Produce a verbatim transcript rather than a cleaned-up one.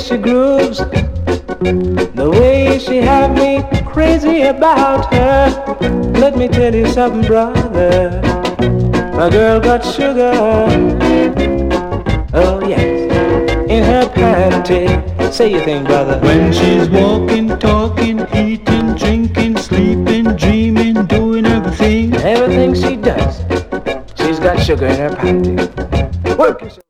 she grooves, the way she have me crazy about her. Let me tell you something, brother, my girl got sugar, oh yes, in her panty. Say your thing, brother. When she's walking, talking, eating, drinking, sleeping, dreaming, doing everything. Everything she does, she's got sugar in her panty. Work it.